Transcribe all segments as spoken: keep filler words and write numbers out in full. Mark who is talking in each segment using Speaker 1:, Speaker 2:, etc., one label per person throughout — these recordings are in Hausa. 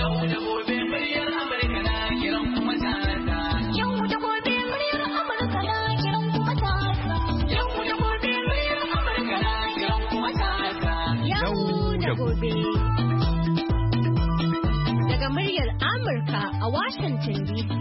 Speaker 1: Yau da gobe muryar Amurka na kiran kuma tata. Yau da gobe muryar Amurka na kiran kuma tata. Yau da gobe muryar Amurka na kiran kuma tata. Yau da gobe. Daga muryar Amurka a Washington D C.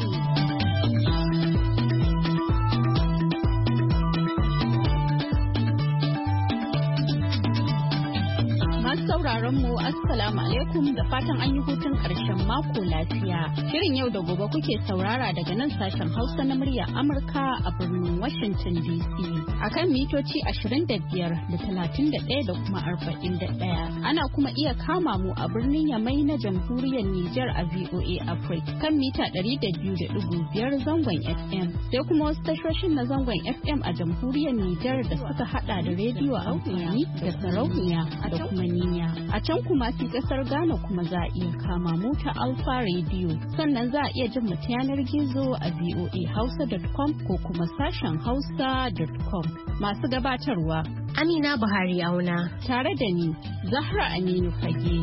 Speaker 1: Sauraron mu assalamu alaikum da fatan an yi hutun karshen mako lafiya. Shirin yau da gobe kuke saurara daga nan sashen Hausa na murya Amurka a birnin Washington D C. Akan mitoci ashirin da biyar da talatin da ɗaya da kuma arba'in da ɗaya. Ana kuma iya kama mu a birnin Yamai na jamhuriyar Nijar a V O A Africa kan mita ɗari da biyu da ɗigo biyar zangon F M. Sai kuma wasu tashoshin na zangon F M a jamhuriyar Nijar da suka hada da rediyo amfani da sarauniya da kuma niyya. A can kuma fi kasar Ghana kuma za a iya kama mu ta Alpha Radio. Sannan za a iya jin mu ta yanar gizo a v o a hausa dot com ko kuma sashen hausa dot com. Masu gabatarwa Amina Buhari Auna tare da ni Zahra Aminu Fage.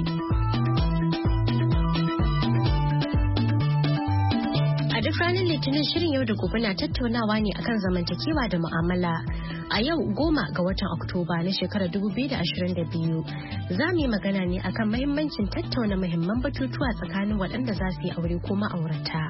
Speaker 1: A duk ranar Litinin shirin yau da gobe na tattaunawa ne akan zamantakewa da mu'amala. A yau goma ga watan Oktoba na shekarar dubu biyu da ashirin da biyu za mu yi magana ne akan mahimmancin tattauna muhimman batutuwa tsakanin waɗanda za su yi aure ko ma'aurata.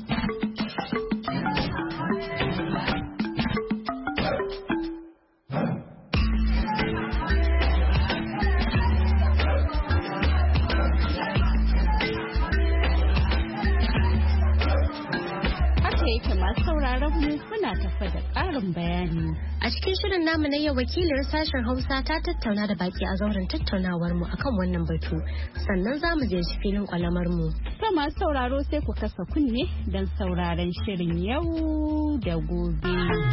Speaker 1: Bayani. A cikin shirin namu na yau wakilar sashen Hausa ta tattauna da baki a zauren tattaunawar mu akan wannan batu sannan za mu je filin kwalamar mu. To masu sauraro sai ku kasa kunne don sauraron shirin yau da gobe.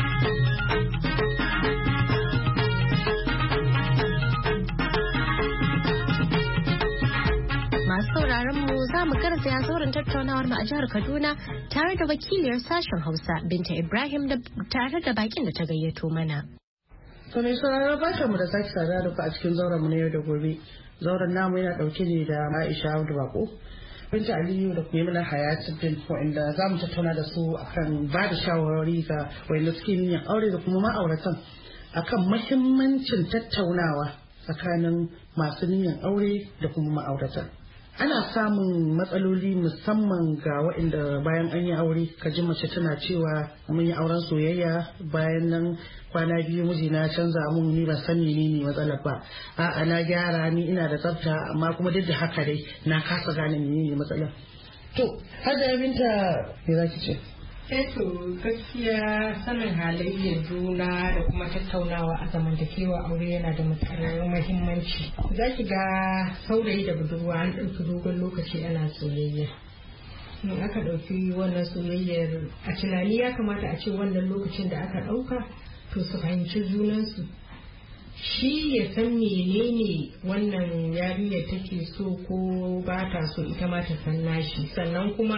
Speaker 1: Masu sauraron mu za mu garzaya sauran tattaunawar mu a jihar Kaduna tare da wakiliyar sashen Hausa Binta Ibrahim da tare da bakin da ta gayyato mana.
Speaker 2: To mai sauraro barka mu da sake sada da ku a cikin zauren mu na yau da gobe. Zauren namu yana dauke ne da Aisha Abdu Bako, Binta Aliyu da kuma Yamina Hayatuddin wanda za mu tattauna da su akan ba da shawarwari ga wanda suke yin aure da kuma ma'auratan akan muhimmancin tattaunawa tsakanin masu niyyar aure da kuma ma'auratan. Ana samun matsaloli musamman ga waɗanda bayan an yi aure ka ji mace tana cewa mun yi auren soyayya bayan nan kwana biyu mijina canza mun ni ba san menene matsalar ba a'a na gyara ni ina da tsafta amma kuma duk da haka dai na kasa gane menene matsalar. To Hajiya Binta me zaki ce?
Speaker 3: Eh to gaskiya sanin halayyar juna da kuma tattaunawa a zamantakewa aure yana da matuƙar muhimmanci. Za ki ga saurayi da budurwa an ɗauki dogon lokaci ana soyayya. In aka ɗauki wannan soyayyar a tunani ya kamata a ce wannan lokacin da aka ɗauka to su fahimci junansu. Shi ya san menene wannan yarinyar take so ko ba ta so ita ma ta san nashi sannan kuma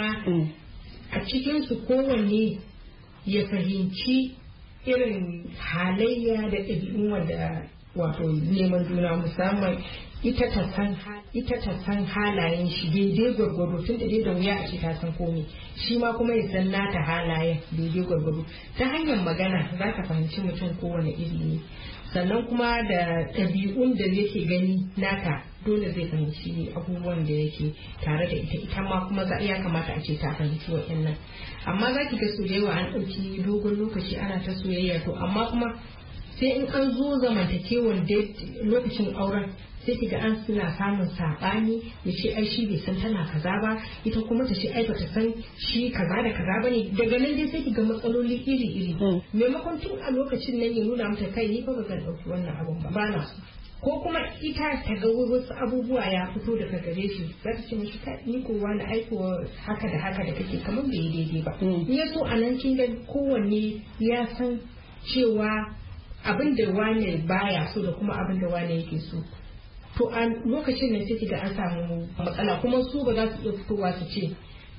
Speaker 3: a cikinsu kowanne ya fahimci irin halayya da ɗabi'un wanda wato neman juna musamman ita ta san ita ta san halayen shi daidai gwargwado tun da da wuya a ce ta san komai shi ma kuma ya san nata halayen daidai gwargwado ta hanyar magana za ka fahimci mutum kowane iri ne sannan kuma da ɗabi'un da yake gani naka dole zai fahimci abubuwan da yake tare da ita ita ma kuma ya kamata a ce ta fahimci waɗannan amma za ki ga su da yawa an ɗauki dogon lokaci ana ta soyayya to amma kuma sai in an zo zamantakewar lokacin auren sai ki ga an suna samun saɓani ya ce ai shi bai san tana kaza ba ita kuma ta ce ai bata san shi kaza da kaza bane daga nan dai sai ki ga matsaloli iri iri maimakon tun a lokacin nan ya nuna mata kai ni fa ba zan ɗauki wannan abun ba ba na so ko kuma ita ta ga wasu abubuwa ya fito daga gare shi za ta ce mishi kai ni ko wani aiko haka da haka da kake kamar bai yi daidai ba in ya so a nan kin ga kowanne ya san cewa abin da wane baya so da kuma abin da wane yake so to a lokacin nan sai ga an samu matsala kuma su ba za su iya fitowa su ce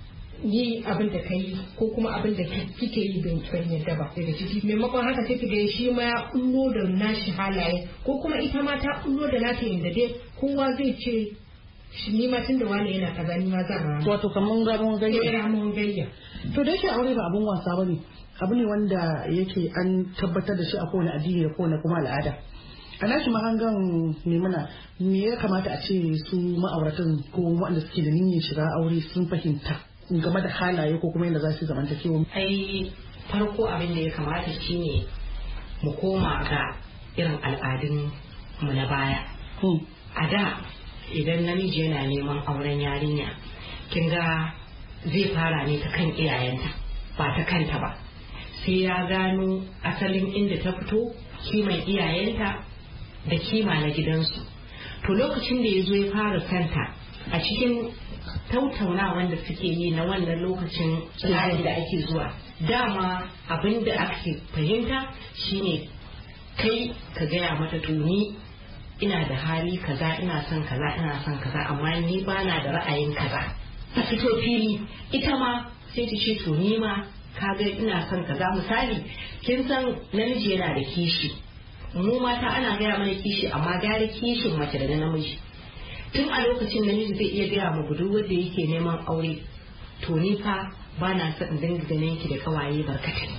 Speaker 3: yi abin da kai ko kuma abin da kike yi ban yadda ba daga ciki maimakon haka sai ki ga shi ma ya kullo da nashi halaye ko kuma ita ma ta kullo da nata yadda dai kowa zai ce shi ni ma tunda wani yana kaza ni ma zan rama.
Speaker 2: Wato kaman ramon gayya.
Speaker 3: Eh ramon gayya.
Speaker 2: To da yake aure ba abun wasa bane. Abu ne wanda yake an tabbatar da shi a kowane addini da kowane kuma al'ada. A nashi mahangan Maimuna, me ya kamata a ce su ma'auratan ko waɗanda suke da niyyar shiga aure sun fahimta game da halaye ko kuma yadda za su zamantakewa?
Speaker 4: Ai farko abin da ya kamata shine mu koma ga irin al'adun mu na baya. A da idan namiji yana neman auren yarinya, kin ga zai fara ne ta kan iyayenta ba ta kanta ba, sai ya gano asalin inda ta fito, kiman iyayenta da kima na gidansu. To lokacin da ya zo ya fara kanta a cikin tautaunawan da suke yi na wannan lokacin tsari da ake zuwa, dama abin da ake fahimta shine kai ka gaya mata to ni ina da hali kaza, ina son kaza, ina son kaza, amma ni bana da ra'ayin kaza. A fito fili ita ma sai ta ce to ni ma kaga ina son kaza. Misali, kin san namiji yana da kishi, mu mata ana gaya mana kishi, amma gare kishin mace da na namiji. Tun a lokacin namiji zai iya gaya ma budurwar da yake neman aure, to ni fa ba na son in dinga ganin ki da kawaye barkatai,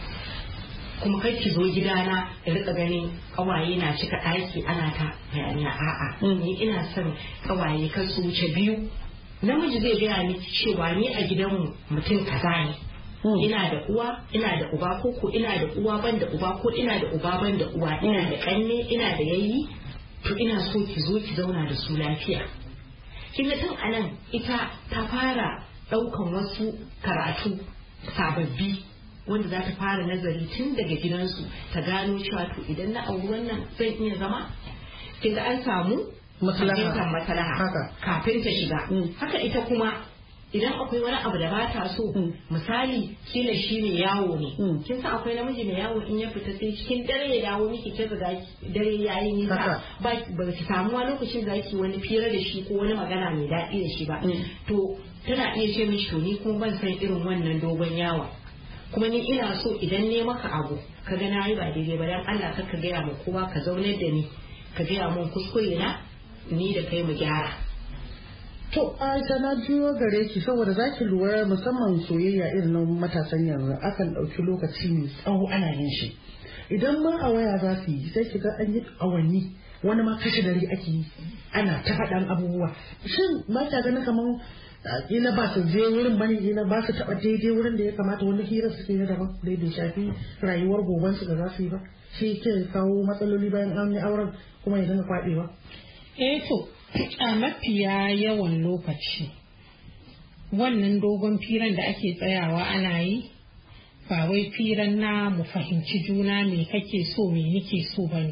Speaker 4: kuma kai ki zo gidana in rika ganin kawaye na cika ɗaki ana ta hayaniya. A'a, ni ina son kawaye kan su wuce biyu. Namiji zai gaya miki cewa ni a gidanmu mutum kaza ne, ina da uwa, ina da uba, ko ko ina da uwa ban da uba, ko ina da uba ban da uwa, ina da kanne, ina da yayi, to ina so ki zo ki zauna da su lafiya. Kin ga tun anan ita ta fara daukan wasu karatu sababbi wanda za ta fara nazari tun daga gidansu, ta gano cewa to idan na auri wannan zan iya zama. Kin ga an samu fahimtar maslaha kafin ta shiga. Haka ita kuma idan akwai wani abu da ba ta so, misali kila shi ne yawo ne, kin san akwai namiji mai yawo in ya fita sai cikin dare ya dawo miki kin riga dare yayi nisa, ba ba ki samu wani lokacin da ki wani fira da shi ko wani magana mai daɗi da shi ba. To tana iya ce mishi to ni kuma ban san irin wannan dogon yawa, kuma ni ina so idan ne maka abu ka ga na yi ba daidai ba, dan Allah ka gaya mu kowa, ka zaunar da ni ka gaya mun kuskure na, ni da kai mu gyara.
Speaker 2: To Aisha, na juyo gare ki saboda za ki lura musamman soyayya irin na matasan yanzu akan ɗauki lokaci mai tsawo ana yin shi. Idan ma a waya za su yi sai ki ga an yi awanni, wani ma kashe dare ake yi ana ta faɗan abubuwa. Shin ba ta ganin kamar ina ba su je wurin bane, ina ba su taɓa daidai wurin da ya kamata, wani hira su na daban da bai shafi rayuwar goben su da za su yi ba, shi ke kawo matsaloli bayan an yi auren kuma ya dinga kwaɗewa.
Speaker 3: Eh to a mafiya yawan lokaci wannan dogon firan da ake tsayawa ana yi ba wai firan na mu fahimci juna me kake so me nake so bane.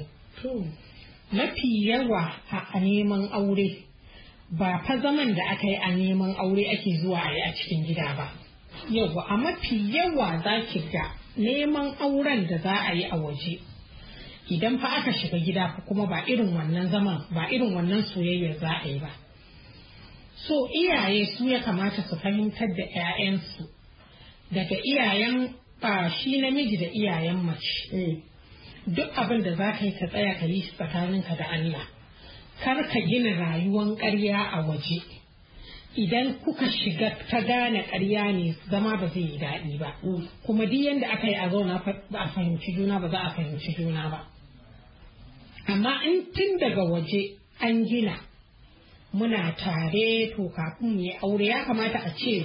Speaker 3: Mafi yawa a neman aure ba fa zaman da aka yi a neman aure ake zuwa a yi a cikin gida ba. Yawa a mafi yawa za ki ga neman auren da za a yi a waje, idan fa aka shiga gida kuma ba irin wannan zaman, ba irin wannan soyayyar za a yi ba. So iyaye su ya kamata su fahimtar da 'ya'yansu, daga iyayen ba shi namiji da iyayen mace. Duk abin da za ka yi ka tsaya ka yi tsakaninka da Allah, kar ka gina rayuwan ƙarya a waje. Idan kuka shiga ta gane ƙarya ne, zama ba zai yi daɗi ba, kuma duk yadda aka yi a zauna ba a fahimci juna ba, za a fahimci juna ba. Amma in tun daga waje an gina muna tare, to kafin mu yi aure ya kamata a ce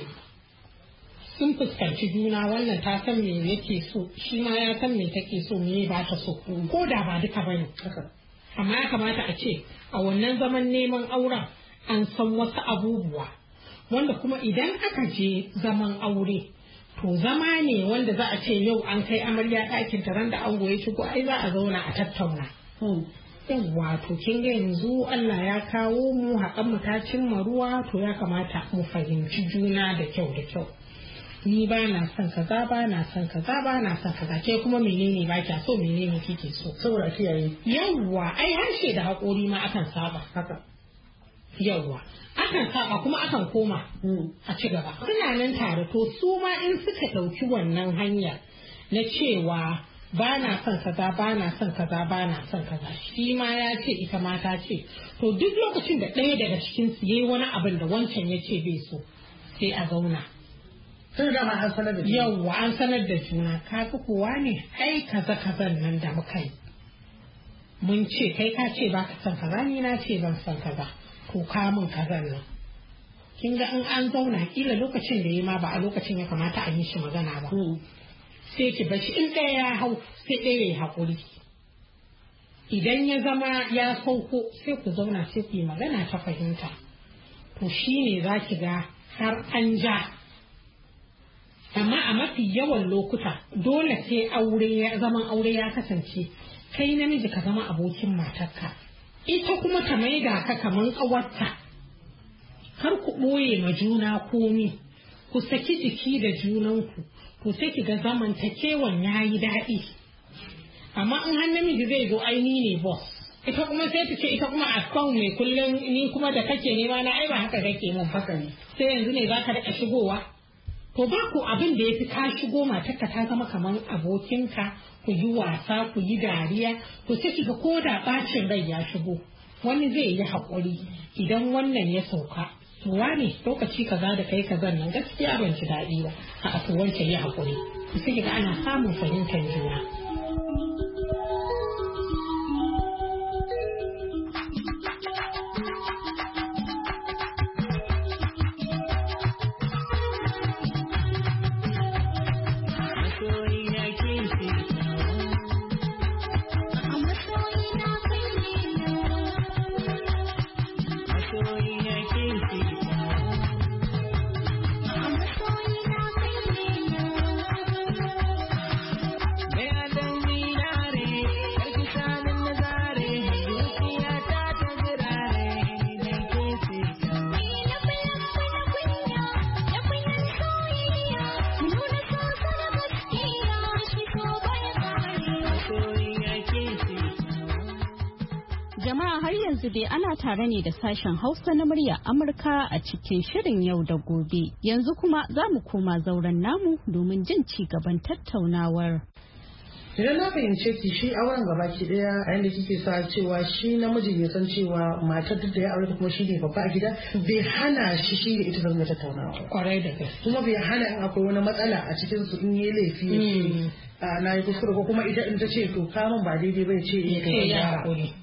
Speaker 3: sun fuskanci juna, wannan ta san me yake so, shi ma ya san me take so, me ba ta so, ko da ba duka bane. Amma ya kamata a ce a wannan zaman neman auren an san wasu abubuwa wanda kuma idan aka je zaman aure, to zama ne wanda za a ce yau an kai amarya ɗakin taron da ango ya shigo, ai za a zauna a tattauna. Yawwa, to kin ga yanzu Allah ya kawo mu haƙan mu ta cimma ruwa, to ya kamata mu fahimci juna da kyau da kyau. Ni ba na son kaza, ba na son kaza, ba na son kaza, ke kuma menene ba kya so, menene kike so,
Speaker 2: saboda kiyaye.
Speaker 3: Yawwa, ai harshe da haƙori ma akan saba haka. Yawwa, akan saba kuma akan koma a ci gaba. Suna nan tare, to su ma in suka ɗauki wannan hanya na cewa ba na son kaza ba na son kaza ba na son kaza shi ma ya ce ita ma ta ce to duk lokacin da ɗaya daga cikin su yayi wani abin da wancan ya ce bai so sai a zauna
Speaker 2: sai da ma an sanar da
Speaker 3: yawwa an sanar da juna kaga kowa ne ai kaza kazan nan da muka yi mun ce kai ka ce ba ka son kaza ni na ce ban son kaza to ka mun kazan nan kin ga in an zauna kila lokacin da yayi ma ba a lokacin ya kamata a yi shi magana ba sai ki bashi in ɗaya ya hau sai ɗaya ya yi haƙuri idan ya zama ya sauko sai ku zauna sai ku yi magana ta fahimta to shi ne za ki ga har an ja amma a mafi yawan lokuta dole sai aure ya zaman aure ya kasance kai namiji ka zama abokin matarka ita kuma ta maida ka kaman ƙawarta kar ku ɓoye ma juna komi ku saki jiki da junanku to sai ki ga zamantakewan ya yi daɗi amma in har namiji zai zo aini ne boss ita kuma sai ta ce ita kuma a kan mai kullum ni kuma da kake nema na ai ba haka kake mun haka ne sai yanzu ne za ka daɗa shigowa to ba ku abin da ya fi ka shigo matarka ta zama kamar abokinka ku yi wasa ku yi dariya to sai ki ga ko da bacin rai ya shigo wani zai yi haƙuri idan wannan ya sauka wane lokaci kaza da kai kaza nan gaskiya ban ji daɗi ba a to wancan ya haƙuri sai ga ana samun fahimtar juna
Speaker 1: dai ana tare ne da sashen Hausa na murya Amurka a cikin shirin yau da gobe. Yanzu kuma za mu koma zauren namu domin jin ci gaban tattaunawar.
Speaker 2: Idan na fahimce ki shi auren gaba ki daya a yanda kike sa cewa shi namijin ya san cewa matar duk da ya aure kuma shi ne babba a gida bai hana shi shi da ita zama tattaunawa.
Speaker 3: Kwarai da gaske.
Speaker 2: Kuma bai hana in akwai wani matsala a cikin su in yi laifi ya ce na yi kuskure ko kuma ita in ta ce to kamun ba daidai bai ce eh ya haƙuri.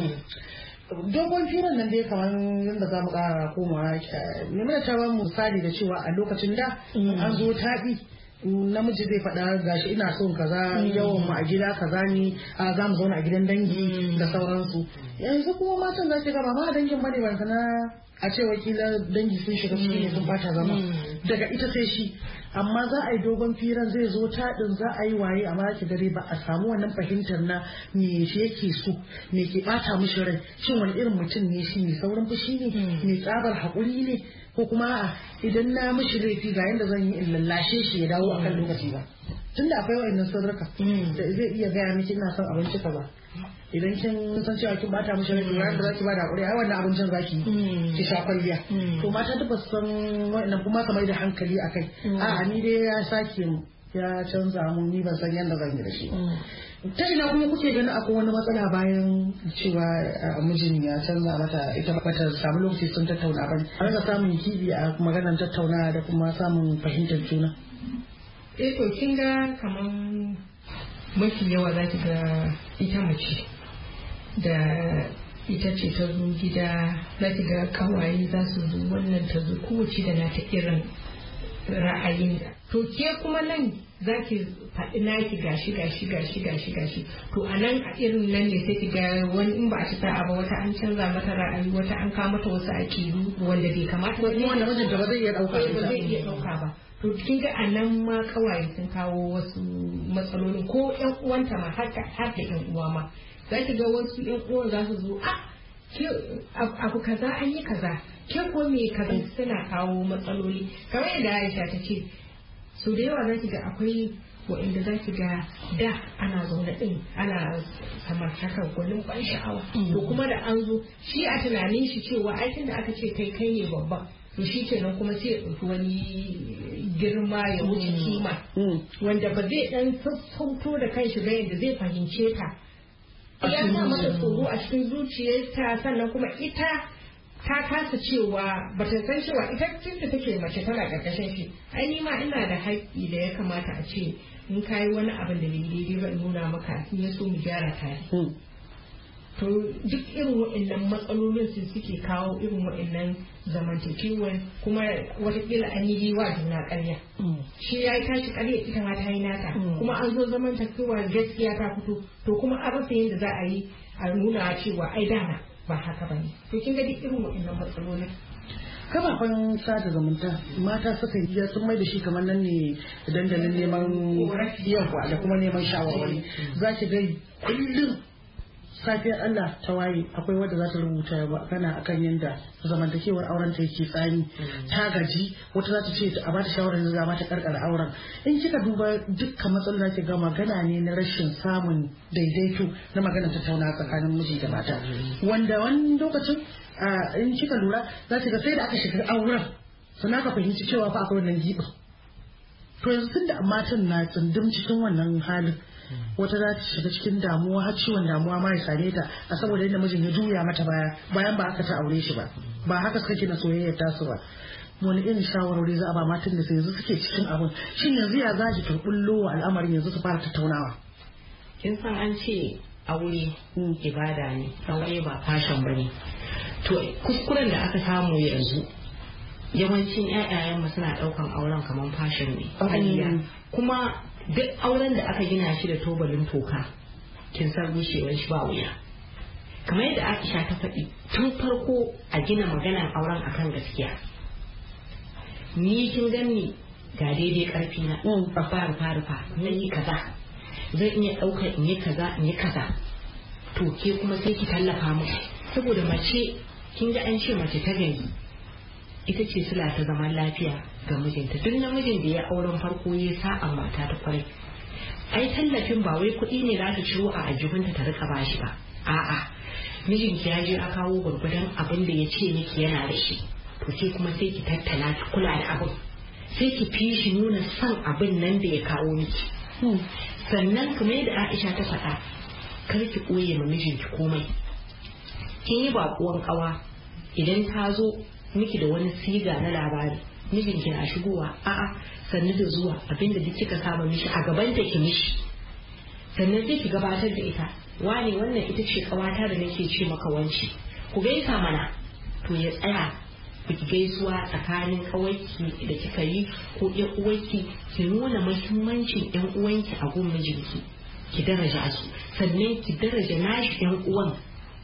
Speaker 2: Dogon firan nan dai kamar yadda za mu ƙara komawa ne mana ta bamu misali da cewa a lokacin da an zo taɗi namiji zai faɗa gashi ina son kaza yawan mu a gida kaza ne a za mu zauna a gidan dangi da sauransu yanzu kuma matan za ki ga ba ma dangin bane ba kana a ce wakila dangi sun shiga su ne sun bata zama daga ita sai shi amma za a yi dogon firan zai zo taɗin za a yi waye amma ki dare ba a samu wannan fahimtar na me shi yake so me ke bata mishi rai shin wani irin mutum ne shi ne saurin fushi ne me tsabar haƙuri ne ko kuma a idan na mishi laifi ga yanda zan yi in lallashe shi ya dawo akan lokaci ba tunda akwai wa'annan sirrika da zai iya gaya miki ina son abinci ka ba idan kin san cewa kin bata mishi rai ran da zaki bada hakuri ai wannan abincin zaki ki sha kwalliya to mata duk ba san wannan kuma kamar da hankali akai a ni dai ya sake mu ya canza mu ni ban san yanda zan yi da shi ta ina kuma kuke ganin akwai wani matsala bayan cewa mijin ya canza mata ita bata samu lokaci sun tattauna ba a rika samun kibi a maganar tattauna da kuma samun fahimtar juna
Speaker 3: eh to kin ga kaman mafi yawa za ki ga ita mace da ita ce ta zo gida za ki ga kawaye za su zo wannan ta zo kowace da na ta irin ra'ayin to ke kuma nan za ki faɗi naki gashi gashi gashi gashi gashi to a nan a irin nan ne sai ki ga wani in ba a ci sa'a ba wata an canza mata ra'ayi wata an kawo mata wasu aƙidu wanda bai kamata
Speaker 2: wani wanda mijin da ba zai iya ɗauka
Speaker 3: ba zai iya ɗauka ba to kin ga a nan ma kawai sun kawo wasu matsaloli ko ƴan uwanta ma har da ƴan uwa ma za ki ga wasu ƴan uwan za su zo a abu kaza an yi kaza ke ko me kaza suna kawo matsaloli kamar yadda Aisha ta ce so da yawa za ki ga akwai wa'inda za ki ga da ana zaune din ana kamar haka kullum ban sha'awa to kuma da an zo shi a tunanin shi cewa aikin da aka ce kai kai ne babba to shi kenan kuma sai ya ɗauki wani girma ya wuce kima wanda ba zai ɗan sassauto da kanshi ba yadda zai fahimce ta ya sa mata tsoro a cikin zuciyarta sannan kuma ita ta kasa cewa ba ta san cewa ita tunda take mace tana karkashin shi ai ni ma ina da haƙƙi da ya kamata a ce in kayi wani abin da bai daidai ba in nuna maka in ya so mu gyara tare to duk irin waɗannan matsalolin su suke kawo irin waɗannan zamantakewar kuma watakila an yi wa juna ƙarya shi ya yi tashi ƙarya ita ma ta yi nata kuma an zo zamantakewar gaskiya ta fito to kuma an rasa yadda za a yi a nuna cewa ai dama ba haka ba ne to kin ga duk irin waɗannan matsalolin
Speaker 2: kafafen sada zumunta mata suka yi sun mai da shi kamar nan ne dandalin neman yawa da kuma neman shawarwari za ki ga kullum safiyar Allah ta waye akwai wadda za ta rubuta ba kana akan yanda zamantakewar auren ta yake tsani ta gaji wata za ta ce a bata shawarar da za mata karkara auren in kika duba dukkan matsalolin da ke ga magana ne na rashin samun daidaito na magana tattauna tsakanin miji da mata wanda wani lokacin in kika lura za ta ga sai da aka shiga auren sannan ka fahimci cewa fa akwai wannan giɓin to yanzu tun da matan na tsundum cikin wannan halin wata za ta shiga cikin damuwa har ciwon damuwa ma ya same ta a saboda yadda mijin ya juya mata baya bayan ba aka ta aure shi ba ba haka suka gina soyayyar tasu ba wani irin shawarwari za a ba matan da yanzu suke cikin abun shin yanzu ya za ki turbullo wa al'amarin yanzu su fara tattaunawa
Speaker 4: kin san an ce aure ibada ne aure ba fashion bane to kuskuren da aka samu yanzu yawancin ƴaƴayen mu suna daukan auren kaman fashion ne kuma duk auren da aka gina shi da tobalin toka kin san rushewar shi ba wuya kamar yadda Aisha ta faɗi tun farko a gina maganar auren akan gaskiya ni kin ganni ga daidai karfi na rufa rufa rufa na yi kaza zan iya ɗaukar in yi kaza in yi kaza to ke kuma sai ki tallafa mu saboda mace kin ga an ce mace ta gari ita ce sula ta zaman lafiya ga mijinta duk namijin da ya auren farko ya sa'a mata ta kwarai ai tallafin ba wai kuɗi ne za ta ciro a ajihunta ta rika bashi ba a'a mijinki ya je a kawo gwargwadon abin da ya ce miki yana da shi to sai kuma sai ki tattala ki kula da abin sai ki fi shi nuna son abin nan da ya kawo miki sannan kamar yadda Aisha ta faɗa kar ki ɓoye ma mijinki komai kin yi baƙuwan ƙawa idan ta zo miki da wani siga na labari mijinki na shigowa a'a sannu da zuwa abinda duk kika saba mishi a gaban ta ki mishi sannan sai ki gabatar da ita wane wannan ita ce kawata da nake ce maka wanci ku gaisa mana to ya tsaya ku gaisuwa tsakanin kawaiki da kika yi ko ƴan uwanki ki nuna muhimmancin ƴan uwanki a gun mijinki ki daraja su sannan ki daraja nashi ƴan uwan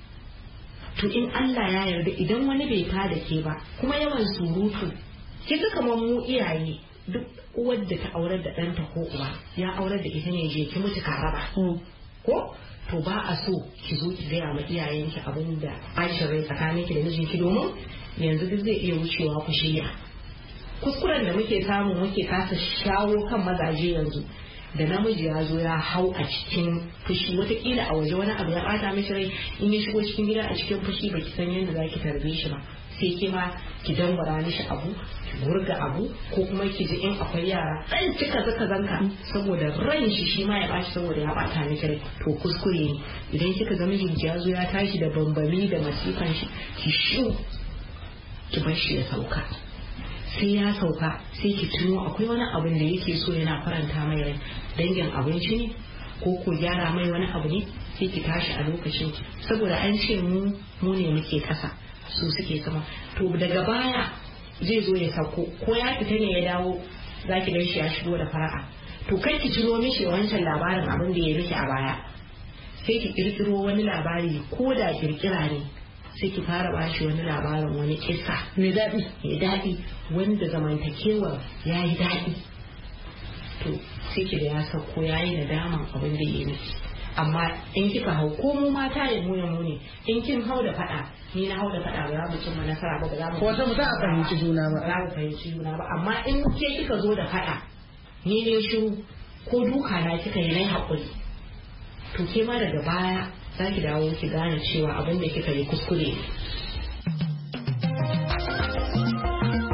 Speaker 4: to in Allah ya yarda idan wani bai ta da ke ba kuma yawan surutu kika kamar mu iyaye duk uwar da ta aurar da ɗanta ko uwa ya aurar da ita ne je ki mutu karaba ko to ba a so ki zo ki gaya ma iyayenki abin da bacin rai tsakaninki da mijinki domin yanzu duk zai iya wucewa ku shirya kuskuren da muke samu muke kasa shawo kan mazaje yanzu da namiji ya zo ya hau a cikin fushi watakila a waje wani abu ya bata mishi rai in ya shigo cikin gida a cikin fushi baki san yadda za ki tarbe shi ba sai ki ma ki dangwara mishi abu ki gurga abu ko kuma ki ji in akwai yara dan cika zaka zanka saboda ran shi shi ma ya bashi saboda ya bata miki rai to kuskure ne idan kika ga mijinki ya zo ya tashi da bambami da masifan shi ki shu ki bar shi ya sauka sai ya sauka sai ki tuno akwai wani abin da yake so yana faranta mai rai dangin abinci ne ko ko gyara mai wani abu ne sai ki tashi a lokacin saboda an ce mu mu ne muke kasa su suke sama to daga baya zai zo ya sauko ko ya fita ne ya dawo zaki gan shi ya shigo da fara'a to kai ki ciro mishi wancan labarin abin da ya miki a baya sai ki kirkiro wani labari ko da kirkira ne sai ki fara bashi wani labarin wani kisa
Speaker 2: mai daɗi
Speaker 4: mai daɗi wanda zamantakewa ya yi daɗi to sai ki da ya sauko ya yi nadaman abin da ya miki amma in kika hau ko mu mata ya mu mu ne in kin hau da faɗa ni na hau da faɗa ba za mu cimma nasara ba ba za mu
Speaker 2: wata mu za a fahimci juna ba
Speaker 4: za mu fahimci juna ba amma in ke kika zo da faɗa ni ne shiru ko duka na kika yi nai haƙuri to ke ma daga baya za ki dawo ki gane cewa abin da kika yi kuskure ne.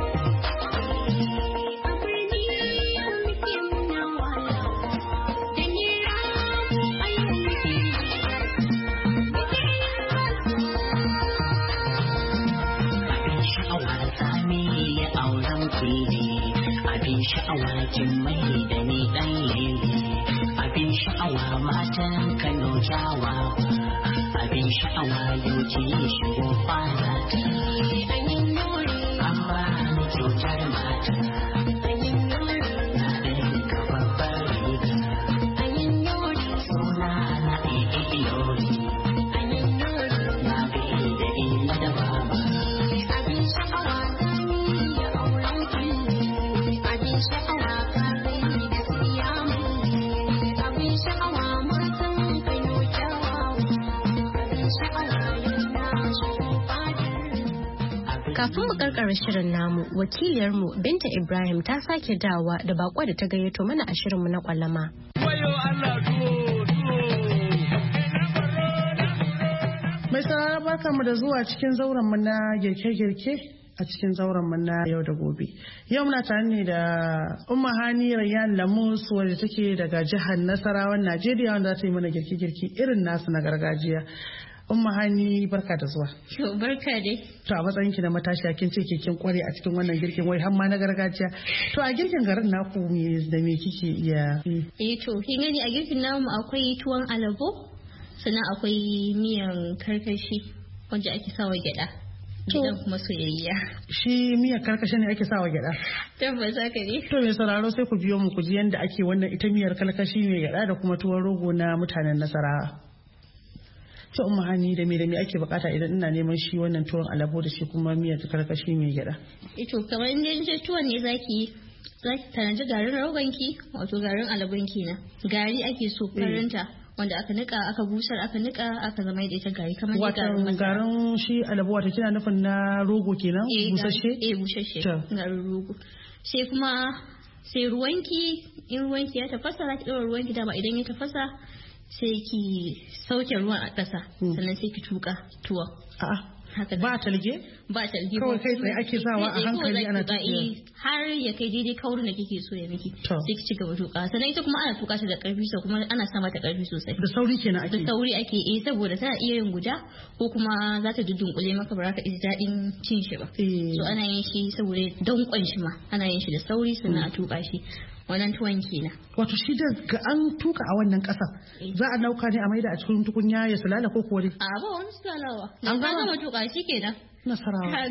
Speaker 5: sha'awa sami ya auren kulle abin sha'awa jimmai da ni dan lele abin sha'awa matan Kano jawa abin sha'awa yau ki shigo fara amma ni kyautar mata
Speaker 6: Kafin mu karkara shirin namu, wakiliyarmu Binta Ibrahim ta sake dawa da bako da ta gayyato mana a shirinmu na kwalama.
Speaker 2: Mai sarara barka mu da zuwa cikin zauren mu na girke-girke a cikin zauren mu na yau da gobe. Yau muna tare ne da Umma Hani Rayyan Lamus wadda take daga jihar Nasarawan Najeriya wanda za ta yi mana girke-girke irin nasu na gargajiya. Umma Hani barka da zuwa.
Speaker 1: To barka dai.
Speaker 2: To a matsayin ki na matashiya kin ce ke kin kware a cikin wannan girkin wai har ma na gargajiya. To a girkin garin naku me da me kike iya?
Speaker 1: Eh to kin gani a girkin namu akwai tuwon alabo sannan akwai miyan karkashi wanda ake sawa gyada. Gidan kuma soyayya. Shi
Speaker 2: miyar karkashi ne ake sawa gyada?
Speaker 1: Tabbas haka ne.
Speaker 2: To mai sauraro sai ku biyo mu ku ji yanda ake wannan ita miyar karkashi mai gyada da kuma tuwon rogo na mutanen Nasarawa. To Umma Hani da me da me ake bukata idan ina neman shi wannan tuwon alabo da shi kuma miyar karkashi mai gyada?
Speaker 1: Ito kamar in je tuwon ne zaki zaki tanaji garin rogonki wato garin alabonki na. Gari ake so farinta wanda aka nika aka busar aka nika aka zama da ita gari kamar garin masara.
Speaker 2: Garin shi alabo wata kina nufin na rogo kenan busasshe?
Speaker 1: Eh busasshe garin rogo. Sai kuma sai ruwanki in ruwanki ya tafasa zaki ɗora ruwanki dama idan ya tafasa sai ki sauke ruwan a ƙasa sannan sai ki tuka tuwon.
Speaker 2: A'a ba talge?
Speaker 1: Ba talge
Speaker 2: kawai kai tsaye ake sawa a hankali ana tuka
Speaker 1: har ya kai daidai kaurin da kike so ya miki sai ki ci gaba tuka sannan ita kuma ana tuka ta da karfi so kuma ana sa mata karfi sosai
Speaker 2: da sauri kenan ake
Speaker 1: da sauri ake eh saboda tana iya yin guda ko kuma za ta dudunkule maka ba za ka ji daɗin cin shi ba so ana yin shi saboda dankon shi ma ana yin shi da sauri sannan a tuka shi wannan tuwon kenan.
Speaker 2: Wato shi da ga an tuka a wannan ƙasa za a nauka ne a maida a cikin tukunya ya sulala ko kuwa
Speaker 1: a ba wani sulalawa an gama tuka shi kenan.
Speaker 2: Nasarawa.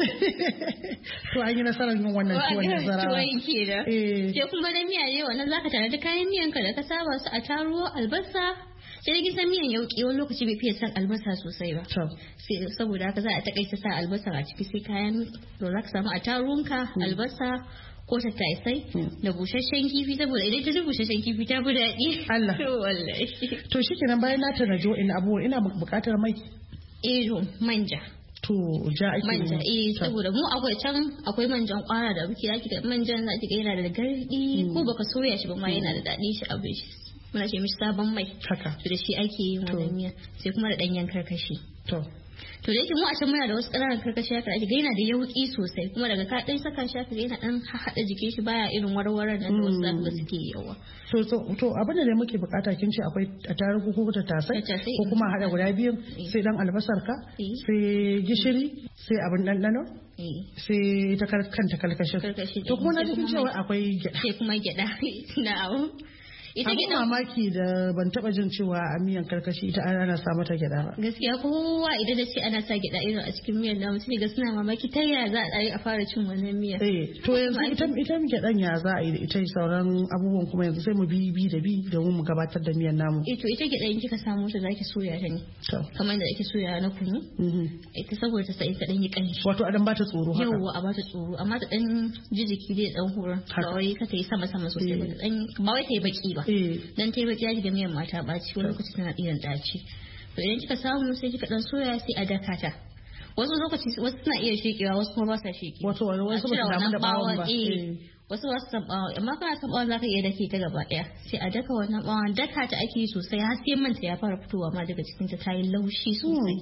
Speaker 2: To an yi nasarar yin wannan tuwon Nasarawa.
Speaker 1: Tuwon kenan. Sai kuma da miya ne wannan zaka tare da kayan miyanka da ka saba su a taruwa albasa sai da gisan miyan yauki wani lokaci bai fiye san albasa sosai ba sai saboda haka za a takaita sa albasa a ciki sai kayan da za ka samu a tarunka albasa ko tattasai da busasshen kifi saboda idan ta busasshen kifi ta fi daɗi.
Speaker 2: Allah.
Speaker 1: Wallahi.
Speaker 2: To shikenan bayan na tanaji wa'in abubuwa ina buƙatar mai.
Speaker 1: Eh to manja.
Speaker 2: To ja ake
Speaker 1: manja eh saboda mu akwai can akwai manjan kwara da muke zaki ga manjan zaki ga yana da gardi ko baka soya shi ba ma yana da daɗi shi abin shi. Muna ce mishi sabon mai.
Speaker 2: Haka.
Speaker 1: To da shi ake yin wannan miya sai kuma da ɗanyen karkashi.
Speaker 2: To.
Speaker 1: To da yake mu a can muna da wasu ƙananan karkashi haka ake ga yana da yauƙi sosai kuma daga ka ɗan saka shi haka yana ɗan haɗa jikin shi baya irin warwaran nan da wasu zaka ga suke yawa.
Speaker 2: To to to abin da muke bukata kin ce akwai tarugu ko tattasai ko kuma haɗa guda biyu sai dan albasar ka sai gishiri sai abin ɗanɗano sai ta kanta kalkashin. To kuma na ji cewa akwai gyaɗa.
Speaker 1: Sai kuma gyaɗa na'am.
Speaker 2: ita gidan mamaki da ban taba jin cewa a miyan karkashi ita ana sa mata gyada ba
Speaker 1: gaskiya kowa idan da ce ana sa gyada irin a cikin miyan namu sai ga suna mamaki ta yaya za a yi a fara cin wannan miya
Speaker 2: eh to yanzu ita ita gyadan ya za a yi da ita sauran abubuwan kuma yanzu sai mu bi bi da bi domin mu gabatar da miyan namu
Speaker 1: eh to ita gyada in kika samu ta zaki soya ta ne kamar da ake soya na kunu ita saboda ta sai ta dan yi kanshi
Speaker 2: wato a dan bata tsoro haka
Speaker 1: yawa a bata tsoro amma ta dan jijiki dai dan horon ba wai ka ta yi sama sama sosai ba dan ba wai ta yi baki ba dan tai baki yaji da miyan mata baci wani lokaci tana irin daci to idan kika samu sai kika dan soya sai a daka ta wasu lokaci wasu suna iya shekewa wasu kuma ba sa shekewa
Speaker 2: wato wasu ba su damu da bawon ba
Speaker 1: wasu wasu san bawon amma kana san bawon zaka iya dake ta gaba daya sai a daka wannan bawon daka ta ake sosai har sai manta ya fara fitowa ma daga cikin ta tayi laushi sosai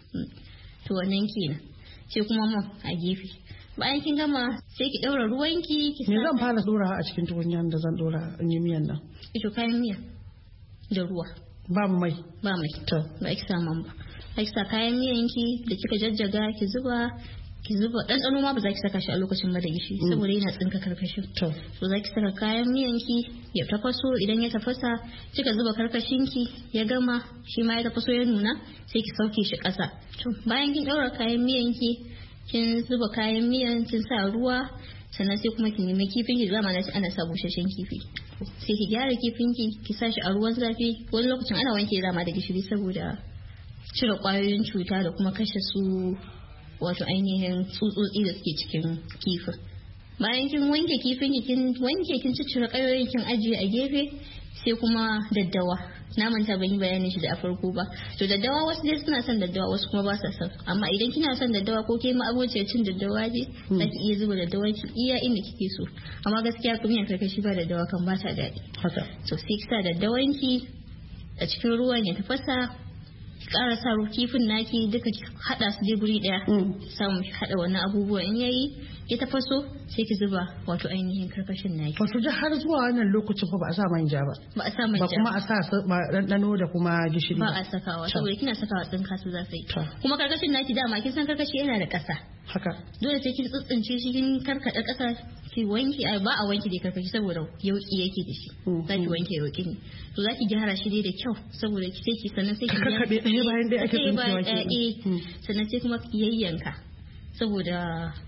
Speaker 1: to wannan kenan sai kuma man a gefe bayan kin gama sai ki daura ruwanki ki
Speaker 2: me zan fara dora a cikin tukunyan da zan dora in yi miyan nan
Speaker 1: ito kayan miya da ruwa
Speaker 2: ba mai
Speaker 1: ba mai to ba ki sa man ba ki sa kayan miyan ki da kika jajjaga ki zuba
Speaker 7: ki zuba ɗanɗano ma ba za ki saka shi a lokacin ba da gishiri saboda yana tsinka karkashin to so za ki saka kayan miyan ki ya tafaso idan ya tafasa kika zuba karkashin ki ya gama shi ma ya tafaso ya nuna sai ki sauke shi ƙasa to bayan kin ɗaura kayan miyan ki kin zuba kayan miyan kin sa ruwa sannan sai kuma ki nemi kifin ki zama na ana sa busasshen kifi sai ki gyara kifin ki ki sa shi a ruwan zafi wani lokacin ana wanke rama da gishiri saboda cire kwayoyin cuta da kuma kashe su wato ainihin tsutsotsi da suke cikin kifin bayan kin wanke kifin ki kin wanke kin ciccire kayoyin kin ajiye a gefe sai kuma daddawa na manta ban yi bayanin shi da a farko ba to daddawa wasu dai suna son daddawa wasu kuma ba sa son amma idan kina son daddawa ko ke ma abociyar cin daddawa je zaki iya zuba daddawa ki iya inda kike so amma gaskiya kuma yan karkashi ba daddawa kan ba ta daɗi haka so sai ki sa daddawan ki a cikin ruwan ya tafasa ƙara sa kifin naki duka ki hada su dai guri daya samu ki hada wannan abubuwan in yayi ya tafaso sai ki zuba wato ainihin karkashin naki
Speaker 2: wato da har zuwa wannan lokacin fa ba a sa manja ba
Speaker 7: ba a sa manja
Speaker 2: ba kuma a sa ɗanɗano da kuma gishiri
Speaker 7: ba a sakawa saboda kina sakawa tsinka su za su yi kuma karkashin naki dama kin san karkashi yana da ƙasa
Speaker 2: haka dole
Speaker 7: sai kin tsitsince shi kin karkada ƙasa ki wanki ba a wanki da karkashi saboda yauki yake da shi zaki wanke yauki ne to zaki gyara shi dai da kyau saboda ki sai ki sannan sai ki
Speaker 2: kakkabe ɗaya bayan ɗaya ake tsincewa
Speaker 7: ke sannan sai kuma ki yayyanka saboda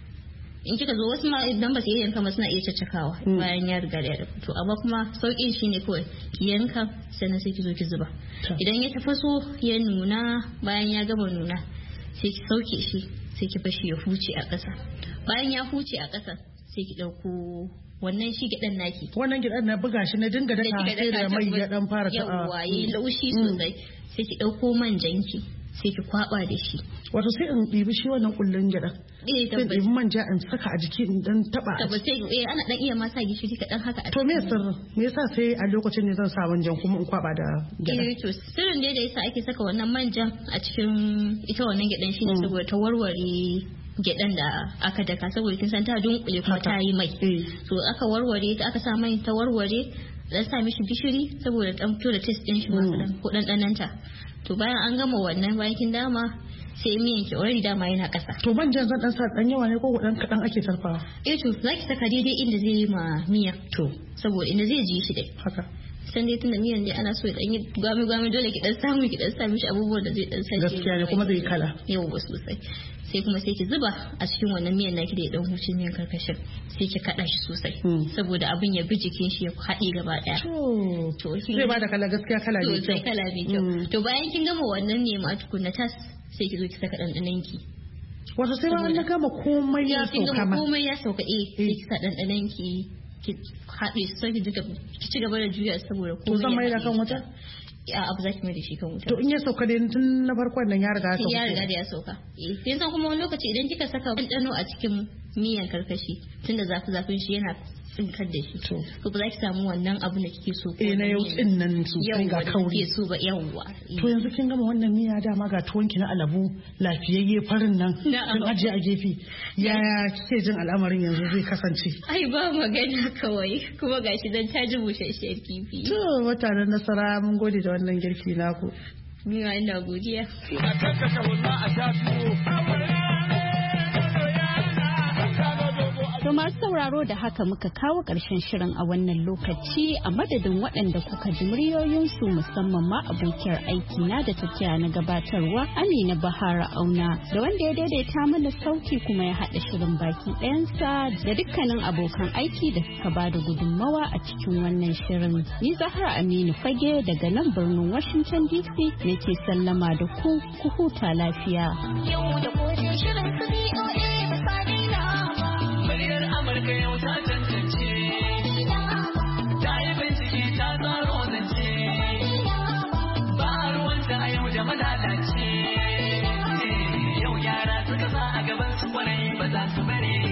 Speaker 7: in kika zo wasu ma idan ba su yayyanka ma suna iya caccakawa bayan ya riga da ya to amma kuma sauƙin shi ne kawai ki yanka sannan sai ki zo ki zuba idan ya tafaso ya nuna bayan ya gama nuna sai ki sauke shi sai ki bashi ya huce a ƙasa bayan ya huce a ƙasa sai ki ɗauko wannan shi gidan naki
Speaker 2: wannan gidan na buga shi na dinga daka sai da mai ya dan fara ta
Speaker 7: yawa yi laushi sosai sai ki ɗauko manjanki sai ki kwaba da shi
Speaker 2: wato sai in ɗibi shi wannan kullun gidan
Speaker 7: eh
Speaker 2: sai ɗibi manja in saka a jiki in dan taba
Speaker 7: tabbas sai eh ana dan iya ma sa gishiri kaɗan haka
Speaker 2: to me sirrin me yasa sai a lokacin ne zan sa manjan kuma in kwaba da gidan
Speaker 7: eh to sirrin da yasa ake saka wannan manjan a cikin ita wannan gidan shine saboda ta warware gyaɗan da aka daka saboda kin san ta dunkule kuma ta yi mai so aka warware ta aka sa mai ta warware dan sa mishi gishiri saboda dan fito da taste din shi ma ko dan dananta to bayan an gama wannan bayan kin dama sai miyan ki already dama yana kasa
Speaker 2: to manjan zan dan sa dan yawa ne ko dan kadan ake sarfawa
Speaker 7: eh to zaki saka daidai inda zai yi ma miya to saboda inda zai ji shi dai
Speaker 2: haka
Speaker 7: san dai tunda miyan dai ana so ya dan yi gwami gwami dole ki dan samu ki dan sa mishi abubuwan da zai dan sa
Speaker 2: gaskiya ne kuma zai kala
Speaker 7: yawa sosai sai kuma sai ki zuba a cikin wannan miyan naki da ya dan huce miyan karkashin sai ki kada shi sosai saboda abin ya bi jikin shi ya haɗe gaba daya
Speaker 2: to zai bada kala gaskiya kala ne
Speaker 7: kyau kala ne kyau to bayan kin gama wannan ne ma tukunna tas sai ki zo ki saka dandanan ki
Speaker 2: wato sai ba an gama komai ya sauka ma
Speaker 7: komai ya sauka eh sai ki sa dandanan ki ki haɗe sai ki duka ki ci gaba da juya saboda komai
Speaker 2: to zan mai da kan wuta
Speaker 7: a abu zaki mai da shi kan wuta
Speaker 2: to in ya sauka da tun na farkon nan ya riga ya sauka
Speaker 7: ya riga da ya sauka eh sai san kuma wani lokaci idan kika saka ɗanɗano a cikin miyan karkashi tunda zafi zafin shi yana tsinkar da shi to ba za ki samu wannan abu da kike so
Speaker 2: eh na yau din nan su ga kauri
Speaker 7: so ba yawwa
Speaker 2: to yanzu kin gama wannan miya dama ga tuwon ki na alabu lafiyayye farin nan kin ajiye a gefe yaya kike jin al'amarin yanzu zai kasance
Speaker 7: ai ba magana kawai kuma gashi dan ta ji bushasshiyar kifi
Speaker 2: to mutanen Nasara mun gode da wannan girki naku
Speaker 7: ni ma ina godiya
Speaker 8: a tattaka wannan a shafi
Speaker 1: To masu sauraro da haka muka kawo ƙarshen shirin a wannan lokaci a madadin waɗanda kuka ji muryoyinsu musamman ma abokiyar aiki na da tafiya na gabatarwa Amina Bahara Auna da wanda ya daidaita mana sauti kuma ya haɗa shirin baki ɗayansa da dukkanin abokan aiki da suka ba da gudunmawa a cikin wannan shirin. Ni Zahra Aminu Fage daga nan birnin Washington D C nake sallama da ku ku huta lafiya.
Speaker 9: Yau da gobe shirin su B O A
Speaker 5: Amurka yau ta tantance, ta yi bincike ta tsaro zance, ba ruwanta a yau da malalace, yau yara suka sa a gaban su kwarai ba za su bare.